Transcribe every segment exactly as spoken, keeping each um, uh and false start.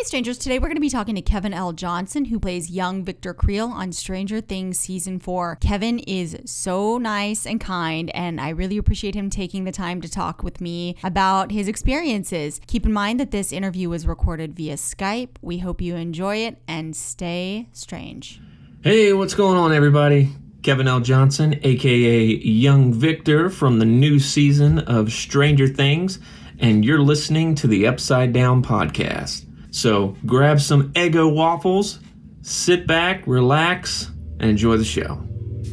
Hey, strangers. Today we're going to be talking to Kevin L. Johnson, who plays young Victor Creel on Stranger Things Season four. Kevin is so nice and kind, and I really appreciate him taking the time to talk with me about his experiences. Keep in mind that this interview was recorded via Skype. We hope you enjoy it, and stay strange. Hey, what's going on, everybody? Kevin L. Johnson, a k a. Young Victor from the new season of Stranger Things, and you're listening to the Upside Down Podcast. So grab some Eggo waffles, sit back, relax, and enjoy the show.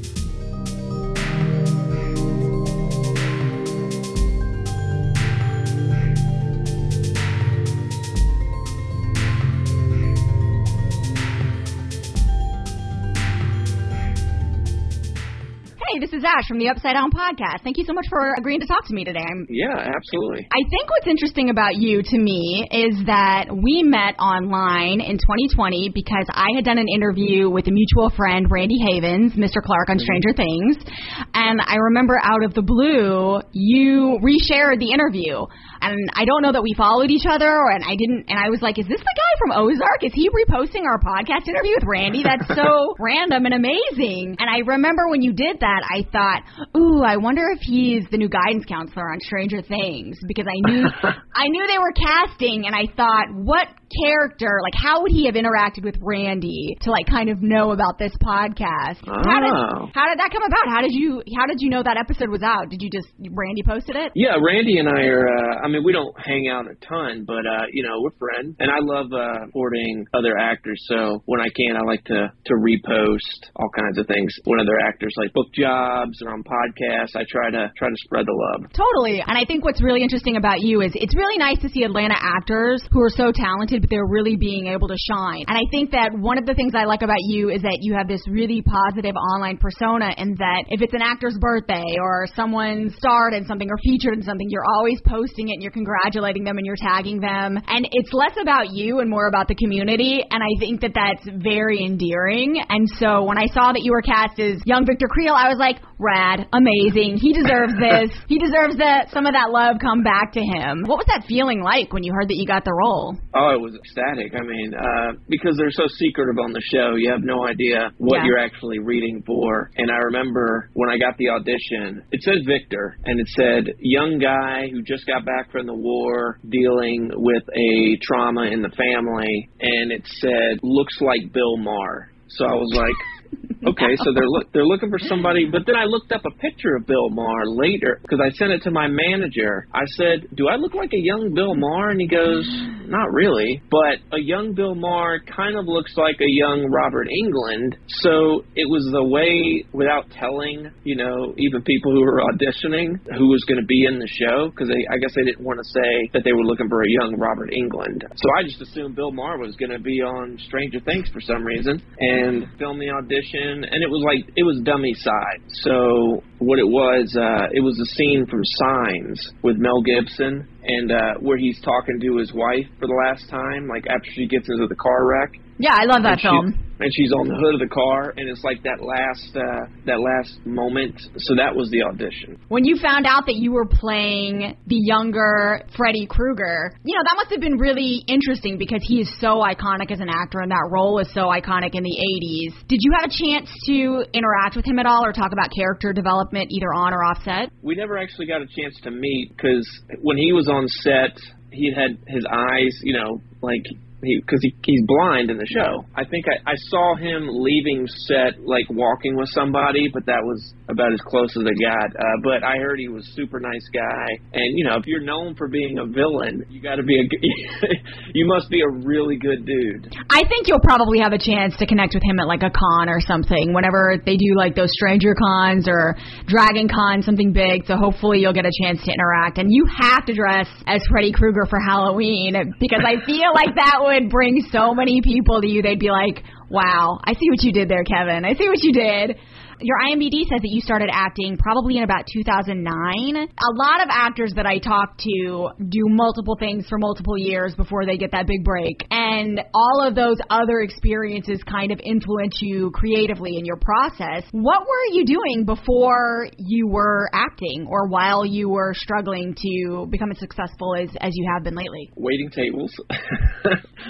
Hey, this is Ash from the Upside Down Podcast. Thank you so much for agreeing to talk to me today. I'm, yeah, absolutely. I think what's interesting about you to me is that we met online in twenty twenty because I had done an interview with a mutual friend, Randy Havens, Mister Clark on Stranger Things, and I remember out of the blue, you reshared the interview. And I don't know that we followed each other, and I didn't, and I was like, is this the guy from Ozark? Is he reposting our podcast interview with Randy? That's so random and amazing. And I remember when you did that, I thought, ooh, I wonder if he's the new guidance counselor on Stranger Things, because I knew I knew they were casting, and I thought, what character, like how would he have interacted with Randy to like kind of know about this podcast? Oh. How did how did that come about? How did you how did you know that episode was out? Did you just Randy posted it? Yeah, Randy and I are. Uh, I mean, we don't hang out a ton, but uh, you know, we're friends, and I love uh, supporting other actors. So when I can, I like to to repost all kinds of things when other actors like book jobs or on podcasts. I try to try to spread the love. Totally, and I think what's really interesting about you is it's really nice to see Atlanta actors who are so talented, but they're really being able to shine. And I think that one of the things I like about you is that you have this really positive online persona, and that if it's an actor's birthday or someone starred in something or featured in something, you're always posting it and you're congratulating them and you're tagging them. And it's less about you and more about the community, and I think that that's very endearing. And so when I saw that you were cast as young Victor Creel, I was like, rad, amazing. He deserves this. He deserves that some of that love come back to him. What was that feeling like when you heard that you got the role? Oh, it was ecstatic. I mean, uh, because they're so secretive on the show, you have no idea what yeah. you're actually reading for. And I remember when I got the audition, it said Victor, and it said young guy who just got back from the war dealing with a trauma in the family, and it said looks like Bill Maher. So I was like, okay, so they're look, they're looking for somebody. But then I looked up a picture of Bill Maher later because I sent it to my manager. I said, do I look like a young Bill Maher? And he goes, not really. But a young Bill Maher kind of looks like a young Robert Englund. So it was the way, without telling, you know, even people who were auditioning who was going to be in the show, because I guess they didn't want to say that they were looking for a young Robert Englund. So I just assumed Bill Maher was going to be on Stranger Things for some reason and film the audition. And it was like, it was dummy side. So what it was, uh, it was a scene from Signs with Mel Gibson, and uh, where he's talking to his wife for the last time, like after she gets into the car wreck. Yeah, I love that and film. She, and she's on the hood of the car, and it's like that last uh, that last moment. So that was the audition. When you found out that you were playing the younger Freddy Krueger, you know, that must have been really interesting because he is so iconic as an actor, and that role is so iconic in the eighties. Did you have a chance to interact with him at all or talk about character development either on or off set? We never actually got a chance to meet because when he was on set, he had his eyes, you know, like... because he, he, he's blind in the show. I think I, I saw him leaving set, like walking with somebody, but that was about as close as I got. Uh, but I heard he was a super nice guy. And, you know, if you're known for being a villain, you got to be a you must be a really good dude. I think you'll probably have a chance to connect with him at like a con or something, whenever they do like those Stranger Cons or Dragon Con, something big. So hopefully you'll get a chance to interact. And you have to dress as Freddy Krueger for Halloween because I feel like that would bring so many people to you. They'd be like, wow, I see what you did there, Kevin. I see what you did. Your I M D B says that you started acting probably in about two thousand nine. A lot of actors that I talk to do multiple things for multiple years before they get that big break. And all of those other experiences kind of influence you creatively in your process. What were you doing before you were acting or while you were struggling to become as successful as, as you have been lately? Waiting tables.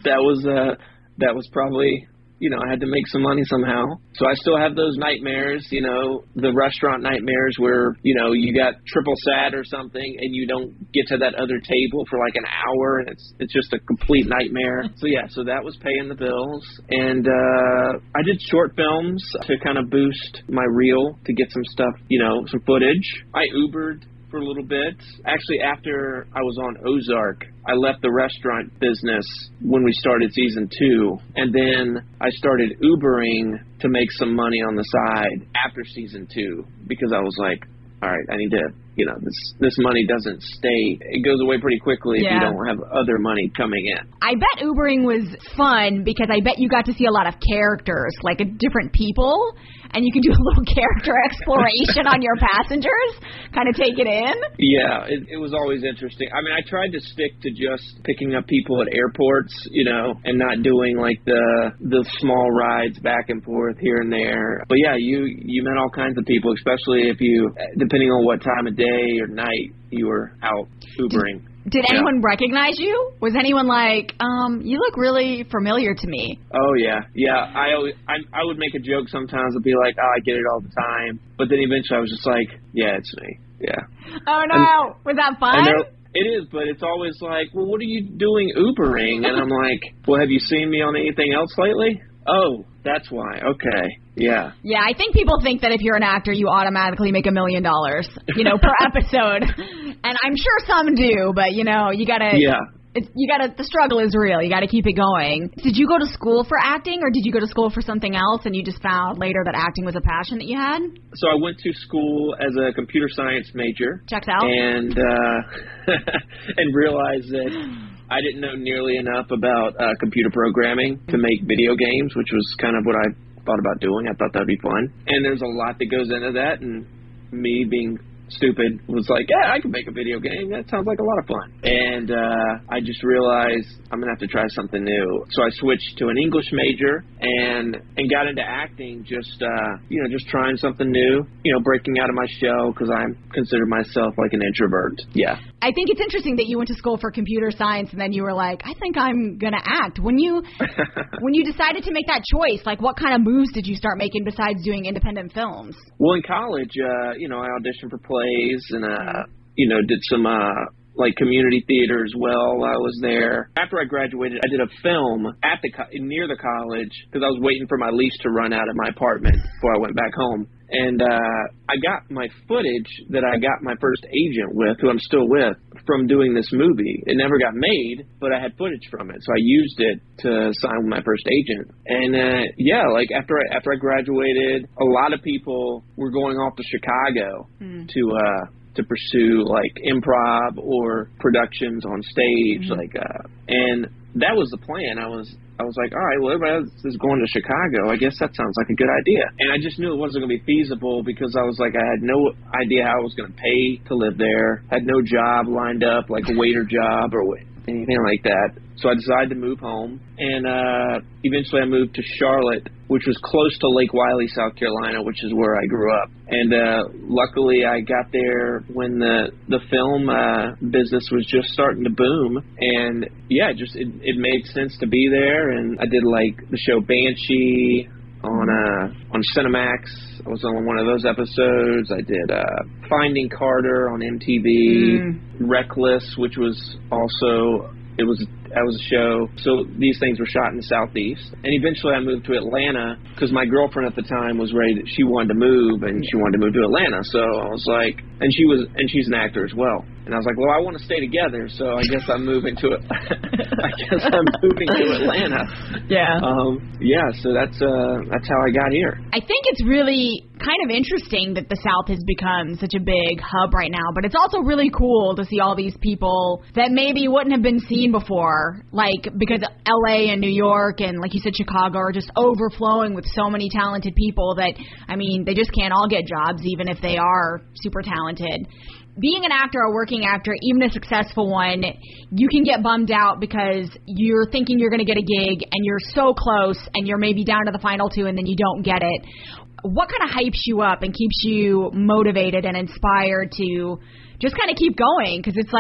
that was uh, that was probably, you know, I had to make some money somehow. So I still have those nightmares, you know, the restaurant nightmares where, you know, you got triple sat or something and you don't get to that other table for like an hour and it's it's just a complete nightmare. So yeah, so that was paying the bills. And uh, I did short films to kind of boost my reel, to get some stuff, you know, some footage. I Ubered for a little bit. Actually, after I was on Ozark, I left the restaurant business when we started season two, and then I started Ubering to make some money on the side after season two, because I was like, all right, I need to, you know, this this money doesn't stay. It goes away pretty quickly yeah. if you don't have other money coming in. I bet Ubering was fun because I bet you got to see a lot of characters, like a different people, and you can do a little character exploration on your passengers, kind of take it in. Yeah, it, it was always interesting. I mean, I tried to stick to just picking up people at airports, you know, and not doing like the the small rides back and forth here and there. But yeah, you you met all kinds of people, especially if you, depending on what time of day or night you were out Ubering. Did yeah. anyone recognize you? Was anyone like, um, you look really familiar to me? Oh, yeah. Yeah, I always, I, I would make a joke sometimes and be like, oh, I get it all the time. But then eventually I was just like, yeah, it's me. Yeah. Oh, no. And, was that fun? It is, but it's always like, well, what are you doing Ubering? And I'm like, well, have you seen me on anything else lately? Oh, that's why. Okay. Yeah. Yeah, I think people think that if you're an actor, you automatically make a million dollars, you know, per episode. And I'm sure some do, but, you know, you got to... Yeah. It's, you got to... The struggle is real. You got to keep it going. Did you go to school for acting, or did you go to school for something else, and you just found later that acting was a passion that you had? So I went to school as a computer science major. Checks out. And, uh, and realized that I didn't know nearly enough about uh, computer programming to make video games, which was kind of what I thought about doing. I thought that'd be fun. And there's a lot that goes into that, and me being stupid was like, yeah, I can make a video game. That sounds like a lot of fun. And uh, I just realized I'm going to have to try something new. So I switched to an English major and and got into acting, just, uh, you know, just trying something new, you know, breaking out of my shell, because I consider myself like an introvert. Yeah. I think it's interesting that you went to school for computer science and then you were like, I think I'm going to act. When you when you decided to make that choice, like what kind of moves did you start making besides doing independent films? Well, in college, uh, you know, I auditioned for plays and, uh, you know, did some, uh, like, community theater as well while I was there. After I graduated, I did a film at the co- near the college because I was waiting for my lease to run out at my apartment before I went back home. And uh, I got my footage that I got my first agent with, who I'm still with, from doing this movie. It never got made, but I had footage from it, so I used it to sign with my first agent. And uh, yeah, like after I, after I graduated, a lot of people were going off to Chicago mm. to uh, to pursue like improv or productions on stage, mm-hmm. like uh, and that was the plan. I was. I was like, all right, well, everybody else is going to Chicago. I guess that sounds like a good idea. And I just knew it wasn't going to be feasible because I was like, I had no idea how I was going to pay to live there. Had no job lined up, like a waiter job or anything like that. So I decided to move home. And uh, eventually I moved to Charlotte, which was close to Lake Wylie, South Carolina, which is where I grew up. And uh, luckily I got there when the the film uh, business was just starting to boom. And yeah, just it, it made sense to be there. And I did like the show Banshee on uh, on Cinemax. I was on one of those episodes. I did uh, Finding Carter on M T V, mm. Reckless, which was also it was that was a show. So these things were shot in the Southeast. And eventually I moved to Atlanta because my girlfriend at the time was ready to, she wanted to move and she wanted to move to Atlanta. So I was like, and she was, and she's an actor as well. And I was like, well, I want to stay together. So I guess I'm moving to it. I guess I'm moving to Atlanta. Yeah. Um, yeah. So that's, uh, that's how I got here. I think it's really kind of interesting that the South has become such a big hub right now, but it's also really cool to see all these people that maybe wouldn't have been seen before, like because L A and New York and, like you said, Chicago are just overflowing with so many talented people that, I mean, they just can't all get jobs even if they are super talented. Being an actor, a working actor, even a successful one, you can get bummed out because you're thinking you're going to get a gig and you're so close and you're maybe down to the final two and then you don't get it. What kind of hypes you up and keeps you motivated and inspired to just kind of keep going? Because it's like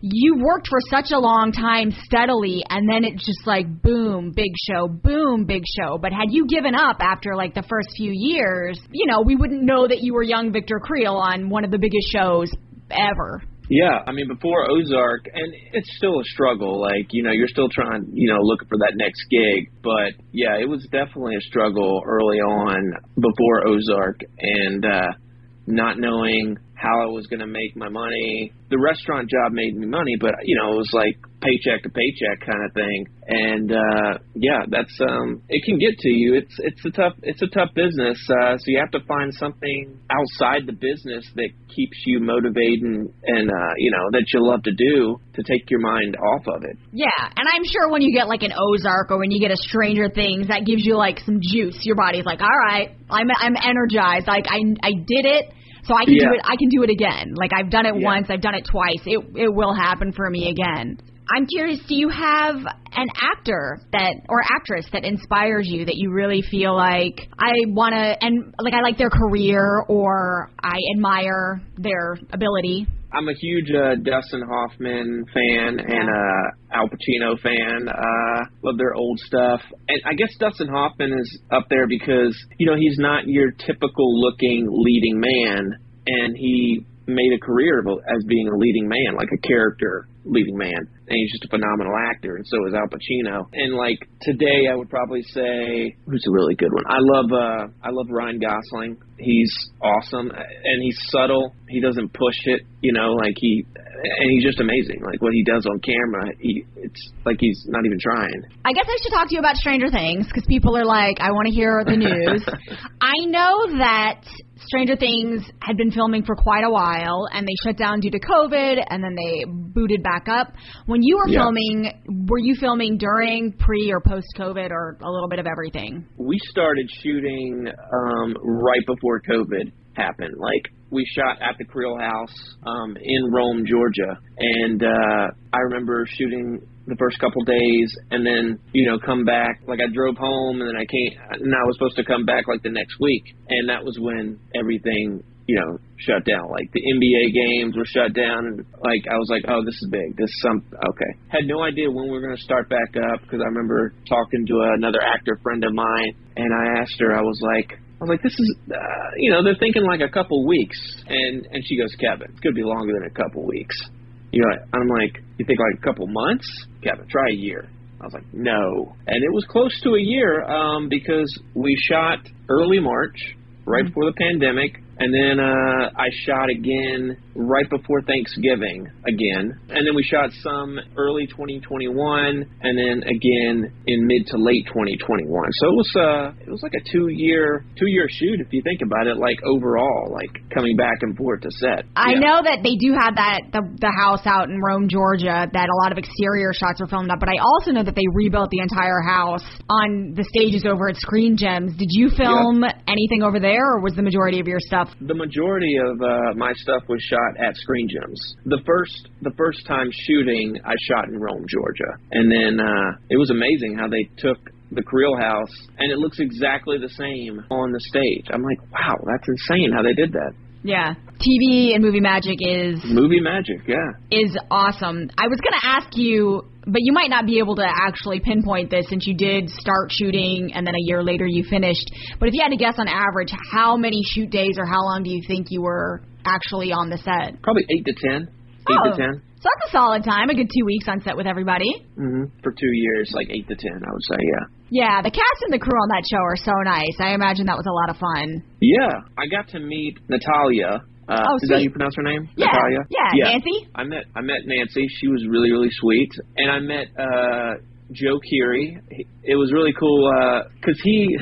you worked for such a long time steadily, and then it's just like, boom, big show, boom, big show. But had you given up after like the first few years, you know, we wouldn't know that you were young Victor Creel on one of the biggest shows ever. Yeah, I mean, before Ozark, and it's still a struggle. Like, you know, you're still trying, you know, looking for that next gig. But, yeah, it was definitely a struggle early on before Ozark, and uh, not knowing how I was going to make my money. The restaurant job made me money, but, you know, it was like paycheck to paycheck kind of thing. And, uh, yeah, that's, um, it can get to you. It's, it's a tough, it's a tough business. Uh, so you have to find something outside the business that keeps you motivated and, and, uh, you know, that you love to do to take your mind off of it. Yeah. And I'm sure when you get like an Ozark or when you get a Stranger Things, that gives you like some juice. Your body's like, all right, I'm, I'm energized. Like I, I did it. So I can yeah. do it. I can do it again. Like I've done it yeah. once. I've done it twice. It it will happen for me again. I'm curious. Do you have an actor that or actress that inspires you that you really feel like I want to and like I like their career or I admire their ability? I'm a huge uh, Dustin Hoffman fan and uh, Al Pacino fan. Uh, love their old stuff. And I guess Dustin Hoffman is up there because, you know, he's not your typical looking leading man. And he made a career as being a leading man, like a character leading man. And he's just a phenomenal actor, and so is Al Pacino. And like today, I would probably say who's a really good one. I love uh, I love Ryan Gosling. He's awesome, and he's subtle. He doesn't push it, you know, like he, and he's just amazing. Like what he does on camera, he, it's like he's not even trying. I guess I should talk to you about Stranger Things because people are like, I want to hear the news. I know that Stranger Things had been filming for quite a while, and they shut down due to COVID, and then they booted back up. When you were yeah. filming, were you filming during, pre, or post-COVID, or a little bit of everything? We started shooting um, right before COVID happened. Like, we shot at the Creel House um, in Rome, Georgia, and uh, I remember shooting the first couple days and then, you know, come back. Like I drove home and then I came and I was supposed to come back like the next week. And that was when everything, you know, shut down. Like the N B A games were shut down. And like, I was like, oh, this is big. This is some, okay. Had no idea when we were going to start back up because I remember talking to another actor friend of mine and I asked her, I was like, I was like, this is, uh, you know, they're thinking like a couple weeks. And, and she goes, Kevin, it's going to be longer than a couple weeks. You know, I'm like, you think like a couple months? Kevin, try a year. I was like, no. And it was close to a year um, because we shot early March, right before the pandemic. And then uh, I shot again right before Thanksgiving again. And then we shot some early twenty twenty-one and then again in mid to late twenty twenty-one. So it was uh, it was like a two-year two-year shoot if you think about it, like overall, like coming back and forth to set. I yeah. know that they do have that, the, the house out in Rome, Georgia, that a lot of exterior shots are filmed up, but I also know that they rebuilt the entire house on the stages over at Screen Gems. Did you film yeah. anything over there, or was the majority of your stuff? The majority of uh, my stuff was shot at Screen Gems. The first the first time shooting, I shot in Rome, Georgia. And then uh, it was amazing how they took the Creel House, and it looks exactly the same on the stage. I'm like, wow, that's insane how they did that. Yeah. T V and movie magic is... Movie magic, yeah. Is awesome. I was going to ask you, but you might not be able to actually pinpoint this since you did start shooting and then a year later you finished. But if you had to guess on average, how many shoot days or how long do you think you were actually on the set? Probably eight to ten. Eight oh, to ten. So that's a solid time, a good two weeks on set with everybody. Mm-hmm. For two years, like eight to ten, I would say, yeah. Yeah, the cast and the crew on that show are so nice. I imagine that was a lot of fun. Yeah, I got to meet Natalia. Uh, oh, is sweet. that how you pronounce her name? Yeah, Natalia? yeah, yeah, Nancy? I met I met Nancy. She was really, really sweet. And I met uh, Joe Keery. It was really cool because uh, he...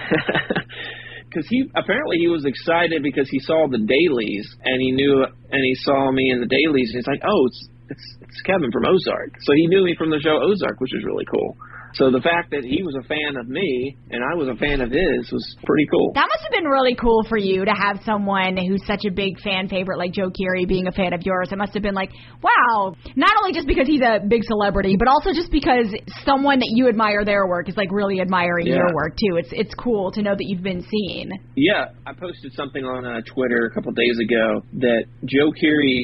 Because he apparently he was excited because he saw the dailies and he knew and he saw me in the dailies and he's like, oh, it's it's it's Kevin from Ozark. So he knew me from the show Ozark, which is really cool. So the fact that he was a fan of me and I was a fan of his was pretty cool. That must have been really cool for you to have someone who's such a big fan favorite like Joe Keery being a fan of yours. It must have been like, wow, not only just because he's a big celebrity, but also just because someone that you admire their work is like really admiring yeah. your work too. It's it's cool to know that you've been seen. Yeah, I posted something on uh, Twitter a couple days ago that Joe Keery's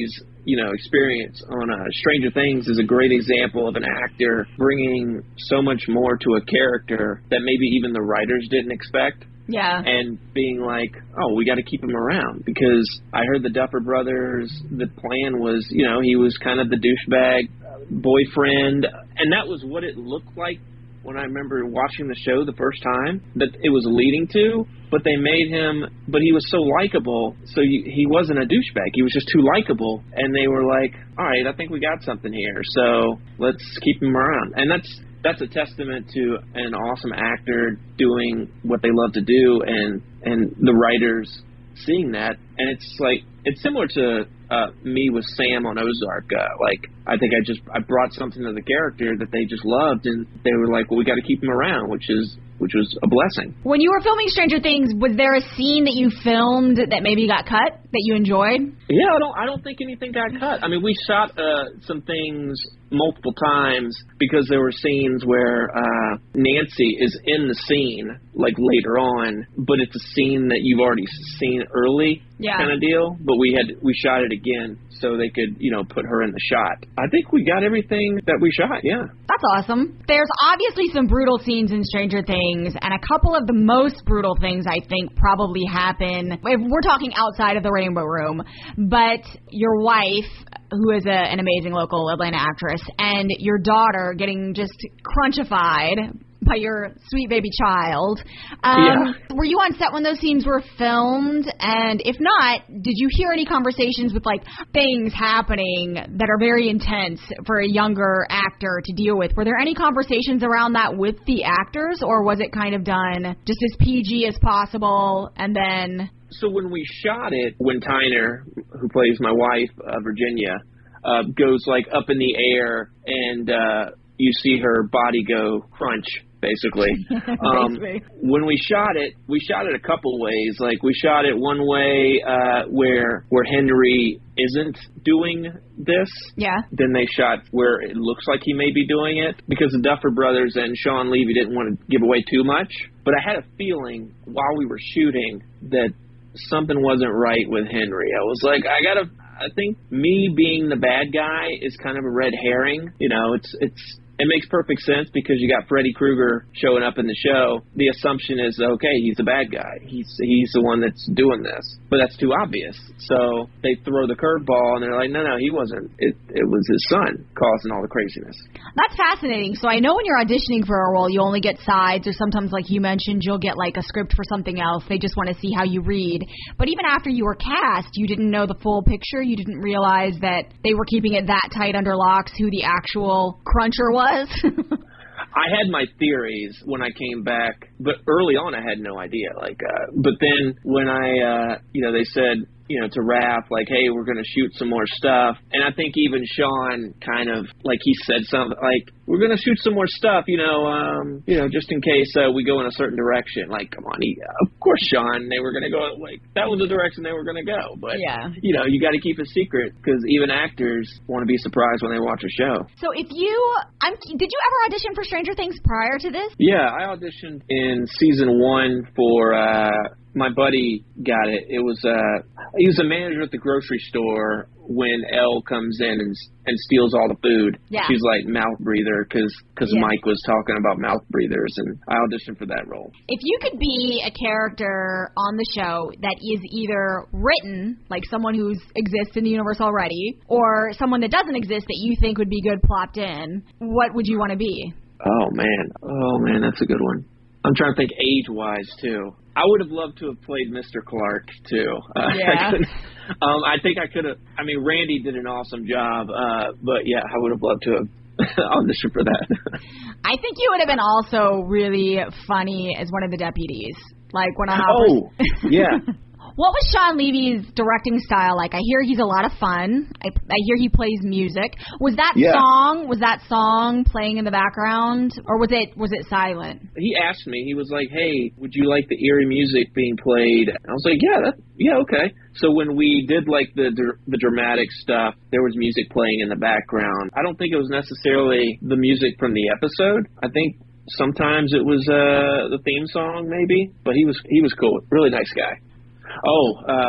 you know, experience on uh, Stranger Things is a great example of an actor bringing so much more to a character that maybe even the writers didn't expect. Yeah. And being like, oh, we got to keep him around because I heard the Duffer Brothers, the plan was, you know, he was kind of the douchebag boyfriend. And that was what it looked like when I remember watching the show the first time that it was leading to. But they made him, but he was so likable. So you, he wasn't a douchebag. He was just too likable. And they were like, all right, I think we got something here. So let's keep him around. And that's, That's a testament to an awesome actor doing what they love to do, and and the writers seeing that. And it's like it's similar to uh, me with Sam on Ozark. Uh, like I think I just I brought something to the character that they just loved, and they were like, well, we got to keep him around, which is which was a blessing. When you were filming Stranger Things, was there a scene that you filmed that maybe got cut that you enjoyed? Yeah, I don't I don't think anything got cut. I mean, we shot uh, some things multiple times because there were scenes where uh, Nancy is in the scene, like later on, but it's a scene that you've already seen early, yeah. kind of deal. But we had we shot it again so they could, you know, put her in the shot. I think we got everything that we shot, yeah. That's awesome. There's obviously some brutal scenes in Stranger Things, and a couple of the most brutal things I think probably happen, if we're talking outside of the Rainbow Room, but your wife, who is a, an amazing local Atlanta actress, and your daughter getting just crunchified by your sweet baby child. Um, yeah. Were you on set when those scenes were filmed? And if not, did you hear any conversations with, like, things happening that are very intense for a younger actor to deal with? Were there any conversations around that with the actors, or was it kind of done just as P G as possible, and then... So when we shot it, when Tyner, who plays my wife, uh, Virginia, uh, goes, like, up in the air and uh, you see her body go crunch, basically. um, when we shot it, we shot it a couple ways. Like, we shot it one way uh, where where Henry isn't doing this. Yeah. Then they shot where it looks like he may be doing it because the Duffer Brothers and Sean Levy didn't want to give away too much. But I had a feeling while we were shooting that something wasn't right with Henry. I was like, I gotta, I think me being the bad guy is kind of a red herring. You know, it's, it's, it makes perfect sense because you got Freddy Krueger showing up in the show. The assumption is, okay, he's the bad guy. He's, he's the one that's doing this. But that's too obvious. So they throw the curveball and they're like, no, no, he wasn't. It, it was his son causing all the craziness. That's fascinating. So I know when you're auditioning for a role, you only get sides, or sometimes, like you mentioned, you'll get like a script for something else. They just want to see how you read. But even after you were cast, you didn't know the full picture. You didn't realize that they were keeping it that tight under locks, who the actual cruncher was. I had my theories when I came back, but early on I had no idea. Like, uh, but then when I, uh, you know, they said, you know, to Raph, like, hey, we're going to shoot some more stuff. And I think even Sean kind of, like, he said something, like, we're going to shoot some more stuff, you know, um, you know, just in case uh, we go in a certain direction. Like, come on, he, of course, Sean, they were going to go, like, that was the direction they were going to go. But, yeah. you know, you got to keep it secret because even actors want to be surprised when they watch a show. So if you, I'm, did you ever audition for Stranger Things prior to this? Yeah, I auditioned in season one for, uh, my buddy got it. It was, uh, he was a manager at the grocery store when Elle comes in and and steals all the food. Yeah. She's like mouth breather because because yeah. Mike was talking about mouth breathers, and I auditioned for that role. If you could be a character on the show that is either written, like someone who exists in the universe already, or someone that doesn't exist that you think would be good plopped in, what would you want to be? Oh, man. Oh, man, that's a good one. I'm trying to think age-wise, too. I would have loved to have played Mister Clark, too. Uh, yeah. I, um, I think I could have. I mean, Randy did an awesome job, uh, but, yeah, I would have loved to have auditioned for that. I think you would have been also really funny as one of the deputies. Like, when I Oh, yeah. What was Sean Levy's directing style like? I hear he's a lot of fun. I, I hear he plays music. Was that yeah. song, was that song playing in the background, or was it was it silent? He asked me, he was like, hey, would you like the eerie music being played? And I was like, yeah, that, yeah, okay. So when we did like the the dramatic stuff, there was music playing in the background. I don't think it was necessarily the music from the episode. I think sometimes it was uh, the theme song maybe, but he was he was cool. Really nice guy. Oh, uh,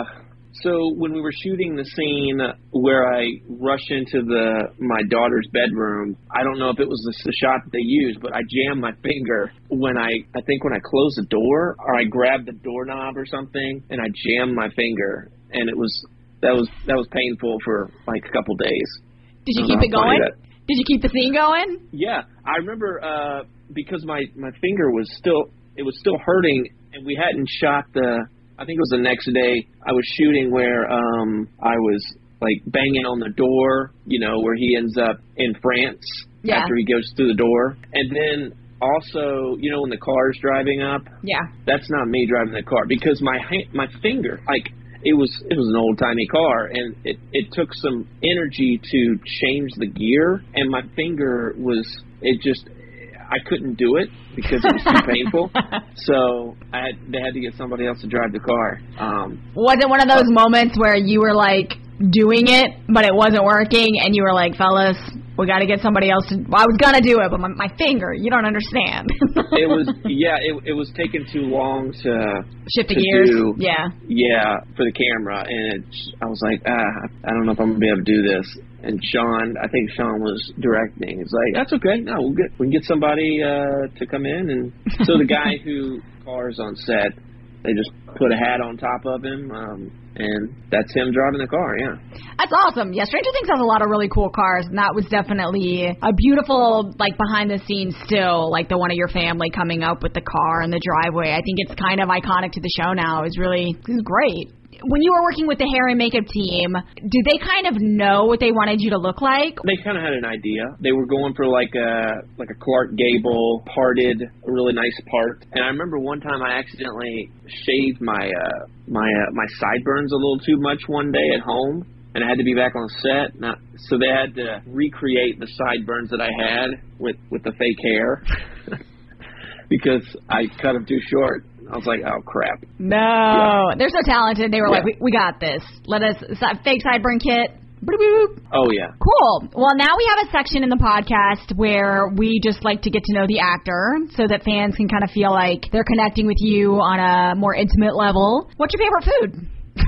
So when we were shooting the scene where I rush into the my daughter's bedroom, I don't know if it was the, the shot that they used, but I jammed my finger when I, I think when I closed the door, or I grabbed the doorknob or something, and I jammed my finger, and it was that was that was painful for like a couple days. Did you keep it going? Did you keep the scene going? Yeah, I remember uh, because my my finger was still it was still hurting, and we hadn't shot the. I think it was the next day I was shooting where um, I was like banging on the door, you know, where he ends up in France yeah. after he goes through the door. And then also, you know, when the car's driving up, yeah, that's not me driving the car because my ha- my finger, like it was it was an old timey car, and it, it took some energy to change the gear, and my finger was it just. I couldn't do it because it was too painful. So I had, they had to get somebody else to drive the car. Um, was it one of those uh, moments where you were like doing it, but it wasn't working, and you were like, fellas, we got to get somebody else to, well, I was going to do it, but my, my finger, you don't understand. it was, yeah, it, it was taking too long to shift the to gears. Do, yeah. Yeah, for the camera. And it, I was like, ah, I don't know if I'm going to be able to do this. And Sean, I think Sean was directing. He's like, that's okay. No, we'll get, we can get somebody uh, to come in. And so the guy who cars on set, they just put a hat on top of him, um, and that's him driving the car, yeah. That's awesome. Yeah, Stranger Things has a lot of really cool cars, and that was definitely a beautiful, like, behind-the-scenes still, like the one of your family coming up with the car and the driveway. I think it's kind of iconic to the show now. It's really it was great. When you were working with the hair and makeup team, did they kind of know what they wanted you to look like? They kind of had an idea. They were going for like a like a Clark Gable parted, a really nice part. And I remember one time I accidentally shaved my uh, my uh, my sideburns a little too much one day at home, and I had to be back on set. Now, so they had to recreate the sideburns that I had with with the fake hair because I cut them too short. I was like, oh, crap. No. Yeah. They're so talented. They were yeah. like, we, we got this. Let us, fake sideburn kit. Boop. Oh, yeah. Cool. Well, now we have a section in the podcast where we just like to get to know the actor so that fans can kind of feel like they're connecting with you on a more intimate level. What's your favorite food?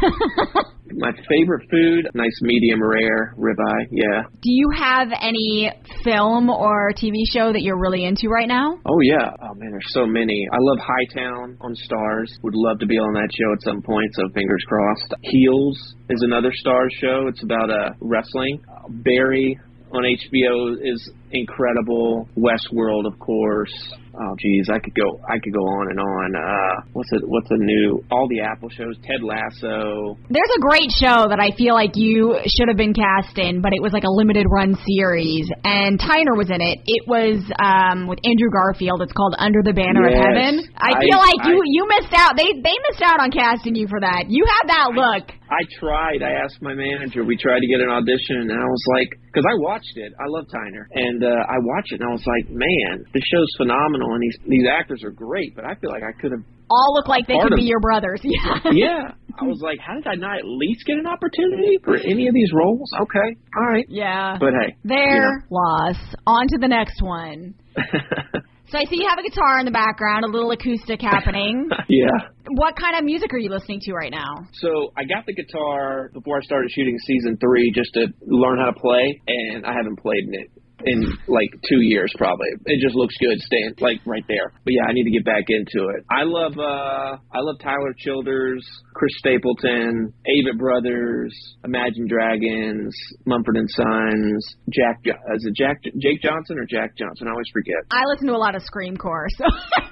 My favorite food, nice medium rare ribeye, yeah. Do you have any film or T V show that you're really into right now? Oh, yeah. Oh, man, there's so many. I love Hightown on Starz. Would love to be on that show at some point, so fingers crossed. Heels is another Starz show. It's about uh, wrestling. Uh, Barry on H B O is incredible. Westworld, of course. Oh, geez, I could go. I could go on and on. Uh, what's a what's a new? All the Apple shows. Ted Lasso. There's a great show that I feel like you should have been cast in, but it was like a limited run series, and Tyner was in it. It was um, with Andrew Garfield. It's called Under the Banner yes, of Heaven. I, I feel like I, you you missed out. They they missed out on casting you for that. You had that look. I, I tried. I asked my manager. We tried to get an audition, and I was like, because I watched it. I love Tyner, and uh, I watched it, and I was like, man, this show's phenomenal. And these these actors are great, but I feel like I could have all look like they could be your brothers. Yeah. Yeah. I was like, how did I not at least get an opportunity for any of these roles? Okay. All right. Yeah. But hey. Their loss. On to the next one. So I see you have a guitar in the background, a little acoustic happening. Yeah. What kind of music are you listening to right now? So I got the guitar before I started shooting season three just to learn how to play, and I haven't played in it in like two years probably. It just looks good staying like right there. But yeah, I need to get back into it. I love uh I love Tyler Childers, Chris Stapleton, Avett Brothers, Imagine Dragons, Mumford and Sons, Jack is it Jack Jake Johnson or Jack Johnson? I always forget. I listen to a lot of Screamcore, so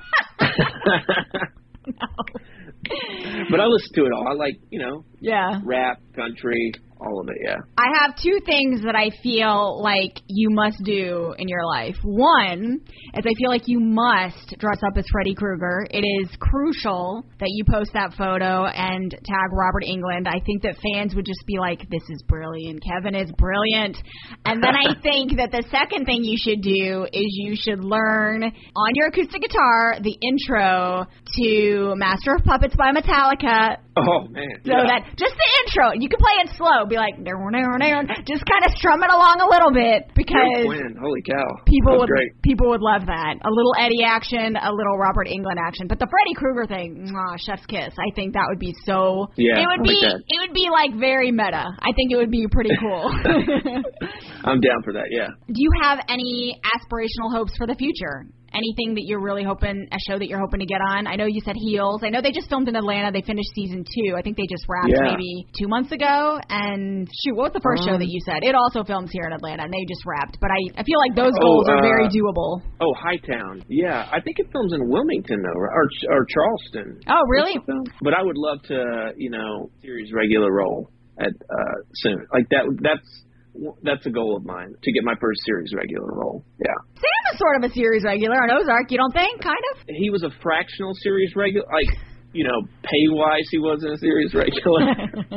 no. But I listen to it all. I like, you know, yeah, rap, country, all of it, yeah. I have two things that I feel like you must do in your life. One is I feel like you must dress up as Freddy Krueger. It is crucial that you post that photo and tag Robert Englund. I think that fans would just be like, this is brilliant. Kevin is brilliant. And then I think that the second thing you should do is you should learn on your acoustic guitar the intro to Master of Puppets by Metallica. Oh, man. So yeah. that, just the intro, you can play it slow, be like, just kind of strum it along a little bit, because Quinn, holy cow. people would great. people would love that. A little Eddie action, a little Robert Englund action. But the Freddy Krueger thing, mwah, chef's kiss. I think that would be so, yeah, it would I be, like that. it would be like very meta. I think it would be pretty cool. I'm down for that, yeah. Do you have any aspirational hopes for the future? Anything that you're really hoping, a show that you're hoping to get on? I know you said Heels. I know they just filmed in Atlanta. They finished season two. I think they just wrapped yeah. maybe two months ago. And shoot, what was the first um, show that you said? It also films here in Atlanta, and they just wrapped. But I, I feel like those goals oh, are uh, very doable. Oh, Hightown. Yeah, I think it films in Wilmington, though, or, or Charleston. Oh, really? But I would love to, you know, series regular role at uh, soon. Like, that. that's... That's a goal of mine, to get my first series regular role. Yeah. Sam is sort of a series regular on Ozark, you don't think? Kind of? He was a fractional series regular. Like, you know, pay-wise, he wasn't a series regular.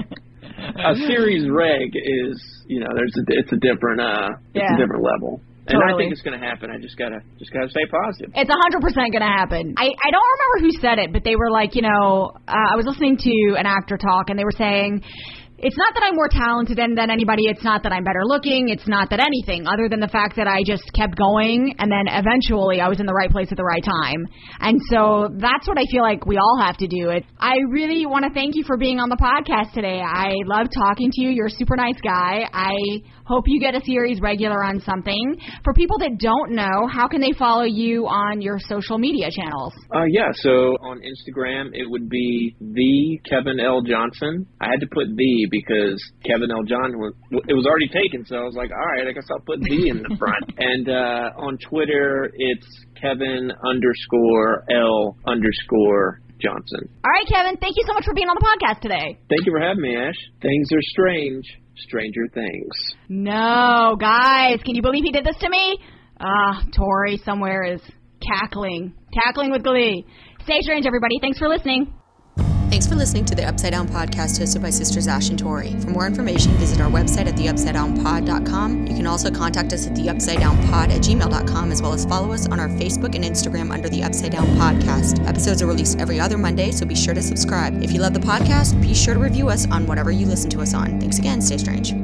A series reg is, you know, there's a, it's a different, uh, it's yeah. a different level. And totally. I think it's going to happen. I just gotta, just gotta stay positive. It's a hundred percent going to happen. I, I don't remember who said it, but they were like, you know, uh, I was listening to an actor talk, and they were saying, it's not that I'm more talented than, than anybody. It's not that I'm better looking. It's not that anything, other than the fact that I just kept going, and then eventually I was in the right place at the right time. And so that's what I feel like we all have to do. It. I really want to thank you for being on the podcast today. I love talking to you. You're a super nice guy. I hope you get a series regular on something. For people that don't know, how can they follow you on your social media channels? Uh, yeah, so on Instagram, it would be the Kevin L. Johnson. I had to put the because Kevin L. Johnson was, it was already taken, so I was like, all right, I guess I'll put the in the front. And uh, on Twitter, it's Kevin underscore L underscore Johnson. All right, Kevin, thank you so much for being on the podcast today. Thank you for having me, Ash. Things are strange. Stranger Things. No, guys, can you believe he did this to me? Ah, uh, Tori somewhere is cackling. Cackling with glee. Stay strange, everybody. Thanks for listening. Thanks for listening to the Upside Down Podcast hosted by Sisters Ash and Tori. For more information, visit our website at the upside down pod dot com. You can also contact us at the upside down pod at gmail dot com, as well as follow us on our Facebook and Instagram under the Upside Down Podcast. Episodes are released every other Monday, so be sure to subscribe. If you love the podcast, be sure to review us on whatever you listen to us on. Thanks again. Stay strange.